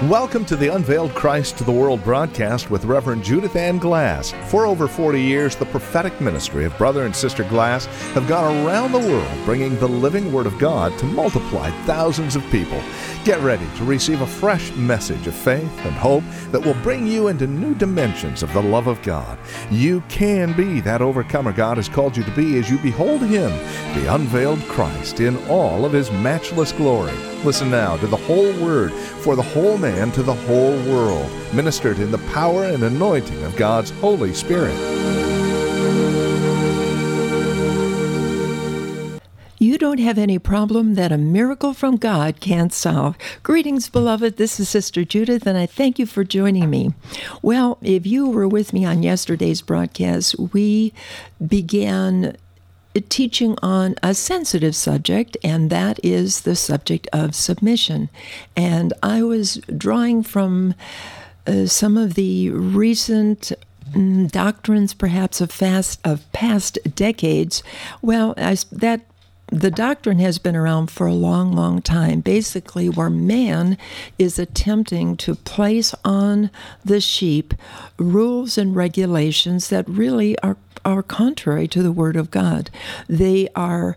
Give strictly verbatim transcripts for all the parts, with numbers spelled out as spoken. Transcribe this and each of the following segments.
Welcome to the Unveiled Christ to the World broadcast with Reverend Judith Ann Glass. For over forty years, the prophetic ministry of Brother and Sister Glass have gone around the world bringing the living Word of God to multiply thousands of people. Get ready to receive a fresh message of faith and hope that will bring you into new dimensions of the love of God. You can be that overcomer God has called you to be as you behold Him, the unveiled Christ, in all of His matchless glory. Listen now to the whole Word for the whole man to the whole world, ministered in the power and anointing of God's Holy Spirit. You don't have any problem that a miracle from God can't solve. Greetings, beloved. This is Sister Judith, and I thank you for joining me. Well, if you were with me on yesterday's broadcast, we began teaching on a sensitive subject, and that is the subject of submission. And I was drawing from uh, some of the recent mm, doctrines, perhaps of fast of past decades. Well, I, that the doctrine has been around for a long, long time, basically where man is attempting to place on the sheep rules and regulations that really are are contrary to the Word of God. They are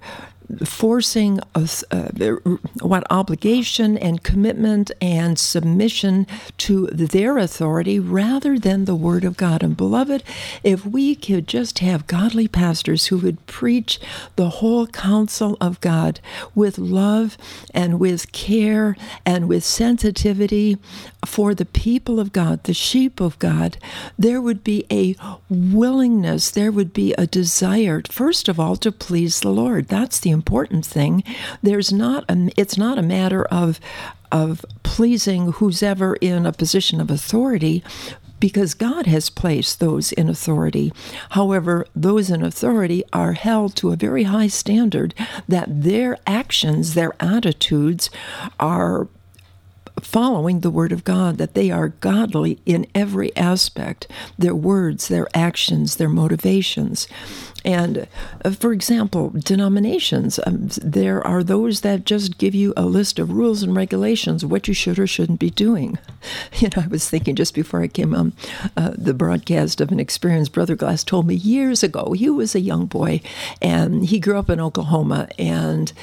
forcing us, uh, what obligation and commitment and submission to their authority rather than the Word of God. And beloved, if we could just have godly pastors who would preach the whole counsel of God with love and with care and with sensitivity for the people of God, the sheep of God, there would be a willingness, there would be a desire, first of all, to please the Lord. That's the important thing. There's not a, it's not a matter of of pleasing who's ever in a position of authority, because God has placed those in authority. However, those in authority are held to a very high standard that their actions, their attitudes are following the Word of God, that they are godly in every aspect, their words, their actions, their motivations. And uh, for example, denominations, um, there are those that just give you a list of rules and regulations, what you should or shouldn't be doing. You know, I was thinking just before I came on uh, the broadcast of an experience Brother Glass told me years ago. He was a young boy, and he grew up in Oklahoma, and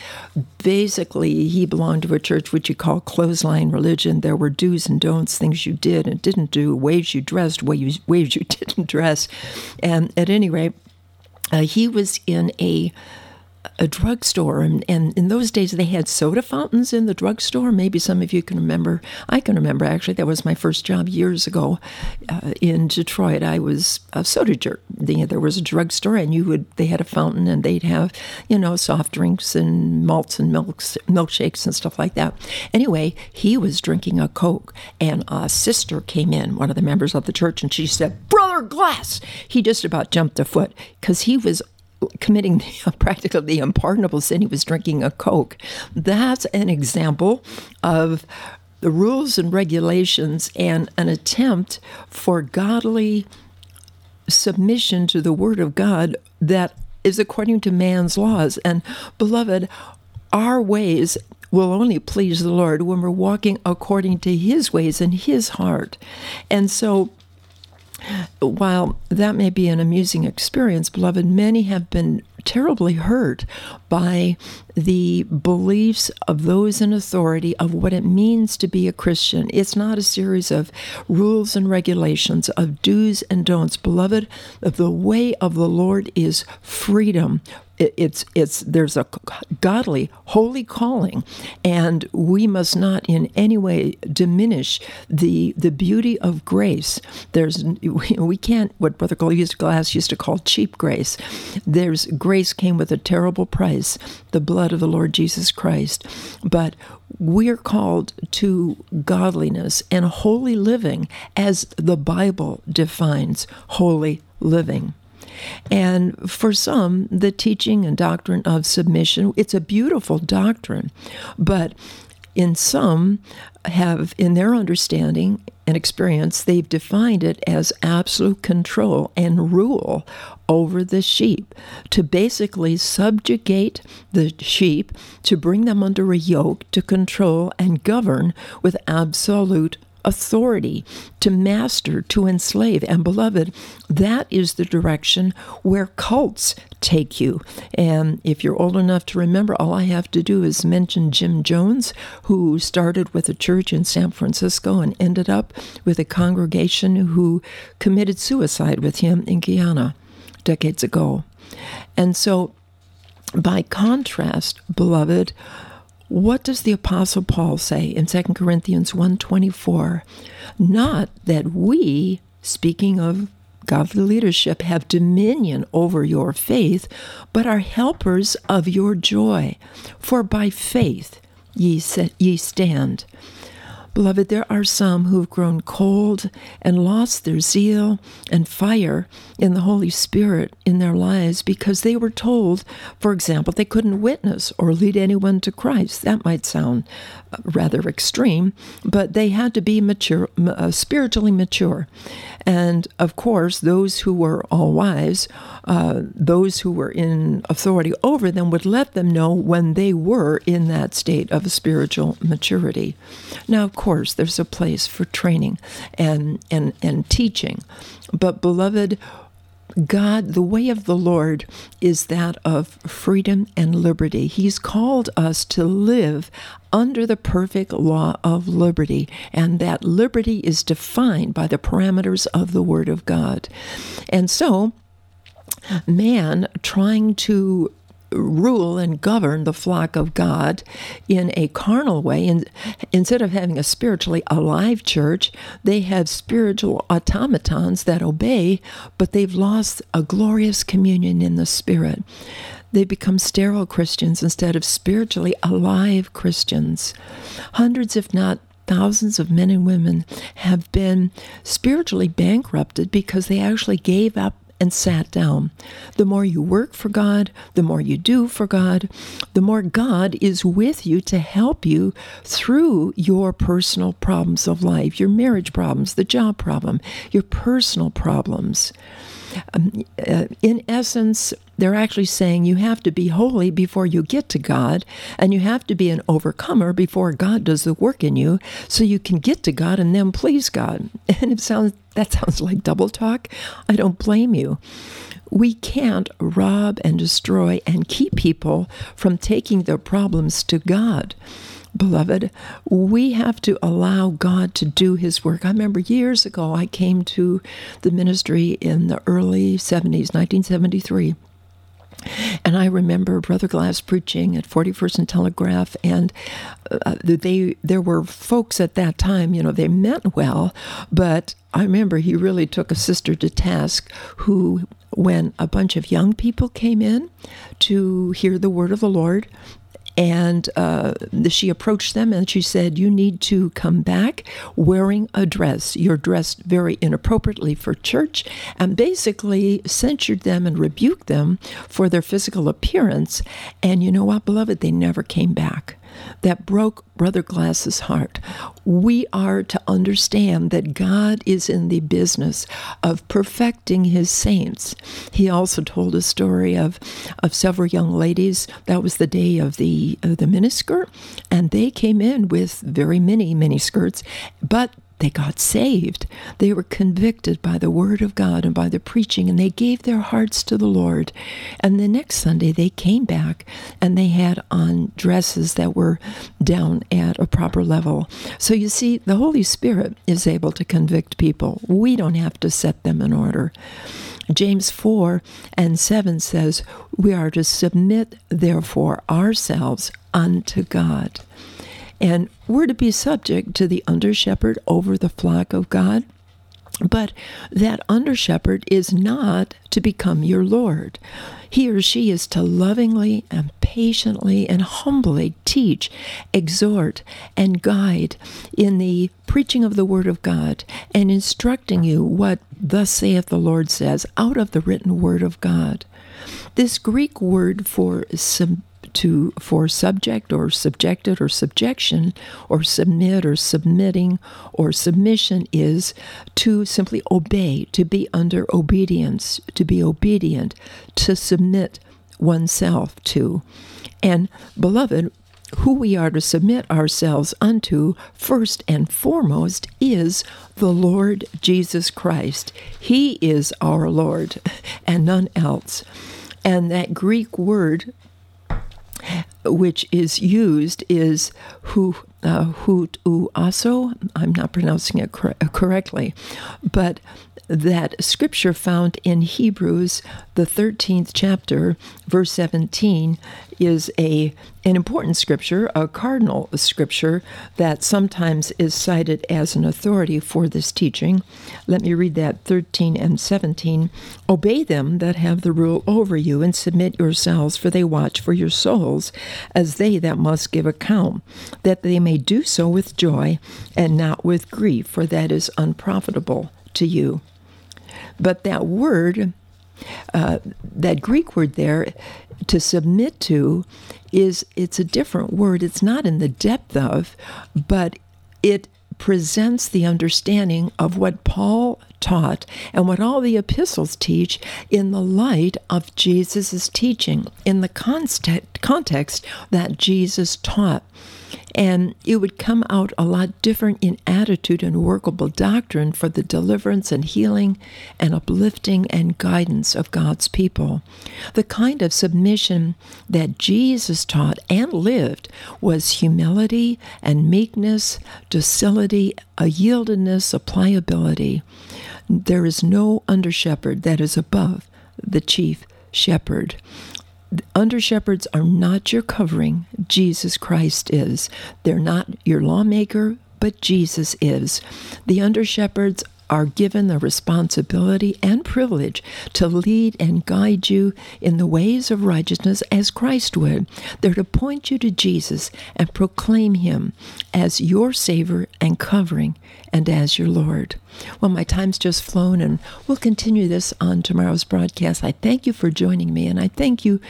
basically he belonged to a church which you call clothesline religion. There were do's and don'ts, things you did and didn't do, ways you dressed, ways, ways you didn't dress. And at any rate, Uh, he was in a a drugstore, and, and in those days they had soda fountains in the drugstore. Maybe some of you can remember. I can remember, actually. That was my first job years ago uh, in Detroit. I was a soda jerk. The, there was a drugstore, and you would they had a fountain, and they'd have, you know, soft drinks and malts and milks, milkshakes and stuff like that. Anyway, he was drinking a Coke, and a sister came in, one of the members of the church, and she said, "Brother Glass!" He just about jumped a foot because he was committing the, practically the unpardonable sin. He was drinking a Coke. That's an example of the rules and regulations and an attempt for godly submission to the Word of God that is according to man's laws. And beloved, our ways will only please the Lord when we're walking according to His ways and His heart. And so while that may be an amusing experience, beloved, many have been terribly hurt by the beliefs of those in authority of what it means to be a Christian. It's not a series of rules and regulations, of do's and don'ts. Beloved, the way of the Lord is freedom. It's it's there's a godly, holy calling, and we must not in any way diminish the the beauty of grace. There's we can't, what Brother Glass used to call cheap grace. There's grace came with a terrible price, the blood of the Lord Jesus Christ. But we're called to godliness and holy living as the Bible defines holy living. And for some, the teaching and doctrine of submission, it's a beautiful doctrine, but in some have, in their understanding and experience, they've defined it as absolute control and rule over the sheep, to basically subjugate the sheep, to bring them under a yoke, to control and govern with absolute authority, to master, to enslave. And beloved, that is the direction where cults take you. And if you're old enough to remember, all I have to do is mention Jim Jones, who started with a church in San Francisco and ended up with a congregation who committed suicide with him in Guyana decades ago. And so, by contrast, beloved, what does the Apostle Paul say in Second Corinthians one twenty-four? Not that we, speaking of godly leadership, have dominion over your faith, but are helpers of your joy. For by faith ye, set, ye stand. Beloved, there are some who've grown cold and lost their zeal and fire in the Holy Spirit in their lives because they were told, for example, they couldn't witness or lead anyone to Christ. That might sound rather extreme, but they had to be mature, uh, spiritually mature. And of course, those who were all wise, uh, those who were in authority over them, would let them know when they were in that state of spiritual maturity. Now, of course, there's a place for training and and and teaching, but beloved, God, the way of the Lord is that of freedom and liberty. He's called us to live under the perfect law of liberty, and that liberty is defined by the parameters of the Word of God. And so, man trying to rule and govern the flock of God in a carnal way, and instead of having a spiritually alive church, they have spiritual automatons that obey, but they've lost a glorious communion in the Spirit. They become sterile Christians instead of spiritually alive Christians. Hundreds, if not thousands of men and women have been spiritually bankrupted because they actually gave up and sat down. The more you work for God, the more you do for God, the more God is with you to help you through your personal problems of life, your marriage problems, the job problem, your personal problems. Um, uh, in essence, they're actually saying you have to be holy before you get to God, and you have to be an overcomer before God does the work in you, so you can get to God and then please God. And it sounds that sounds like double talk. I don't blame you. We can't rob and destroy and keep people from taking their problems to God. Beloved, we have to allow God to do His work. I remember years ago, I came to the ministry in the early seventies, nineteen seventy-three. And I remember Brother Glass preaching at forty-first and Telegraph, and uh, they there were folks at that time, you know, they meant well, but I remember he really took a sister to task who, when a bunch of young people came in to hear the word of the Lord, and uh, she approached them and she said, you need to come back wearing a dress. You're dressed very inappropriately for church, and basically censured them and rebuked them for their physical appearance. And you know what, beloved? They never came back. That broke Brother Glass's heart. We are to understand that God is in the business of perfecting His saints. He also told a story of, of several young ladies. That was the day of the, of the miniskirt, and they came in with very many miniskirts, but they got saved. They were convicted by the Word of God and by the preaching, and they gave their hearts to the Lord. And the next Sunday, they came back, and they had on dresses that were down at a proper level. So you see, the Holy Spirit is able to convict people. We don't have to set them in order. James four and seven says, we are to submit, therefore, ourselves unto God. And we're to be subject to the under-shepherd over the flock of God. But that under-shepherd is not to become your Lord. He or she is to lovingly and patiently and humbly teach, exhort, and guide in the preaching of the Word of God and instructing you what thus saith the Lord says out of the written Word of God. This Greek word for submission, to for subject or subjected or subjection or submit or submitting or submission is to simply obey, to be under obedience, to be obedient, to submit oneself to. And beloved, who we are to submit ourselves unto first and foremost is the Lord Jesus Christ. He is our Lord and none else. And that Greek word which is used is hu, uh, hutuaso. I'm not pronouncing it cor- correctly, but that scripture found in Hebrews, the thirteenth chapter, verse seventeen, is a an important scripture, a cardinal scripture that sometimes is cited as an authority for this teaching. Let me read that, thirteen and seventeen. Obey them that have the rule over you, and submit yourselves, for they watch for your souls, as they that must give account, that they may do so with joy, and not with grief, for that is unprofitable to you. But that word, uh, that Greek word there, to submit to, is it's a different word. It's not in the depth of, but it presents the understanding of what Paul taught and what all the epistles teach in the light of Jesus' teaching, in the context, context that Jesus taught. And it would come out a lot different in attitude and workable doctrine for the deliverance and healing and uplifting and guidance of God's people. The kind of submission that Jesus taught and lived was humility and meekness, docility, a yieldedness, a pliability. There is no under-shepherd that is above the chief shepherd. Under-shepherds are not your covering. Jesus Christ is. They're not your lawmaker, but Jesus is. The under-shepherds are given the responsibility and privilege to lead and guide you in the ways of righteousness as Christ would. They're to point you to Jesus and proclaim him as your Savior and covering and as your Lord. Well, my time's just flown, and we'll continue this on tomorrow's broadcast. I thank you for joining me, and I thank you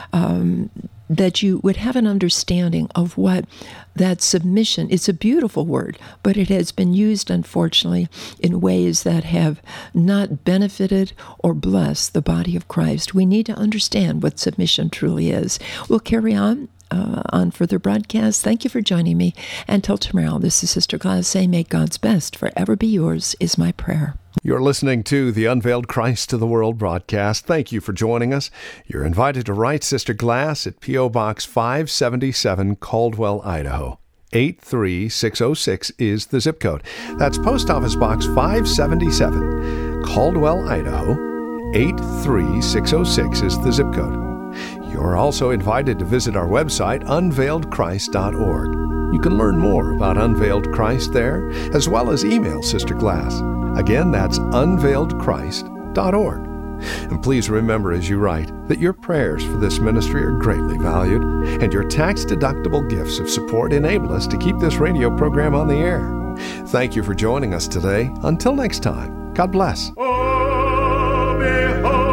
um, that you would have an understanding of what that submission, it's a beautiful word, but it has been used, unfortunately, in ways that have not benefited or blessed the body of Christ. We need to understand what submission truly is. We'll carry on uh, on further broadcasts. Thank you for joining me. Until tomorrow, this is Sister Glass saying, may God's best forever be yours, is my prayer. You're listening to the Unveiled Christ to the World broadcast. Thank you for joining us. You're invited to write Sister Glass at P O. Box five seventy-seven, Caldwell, Idaho. eight three six oh six is the zip code. That's Post Office Box five seventy-seven, Caldwell, Idaho. eight three six oh six is the zip code. You're also invited to visit our website, unveiled christ dot org. You can learn more about Unveiled Christ there, as well as email Sister Glass. Again, that's unveiled christ dot org. And please remember as you write that your prayers for this ministry are greatly valued, and your tax-deductible gifts of support enable us to keep this radio program on the air. Thank you for joining us today. Until next time, God bless. Oh, behold.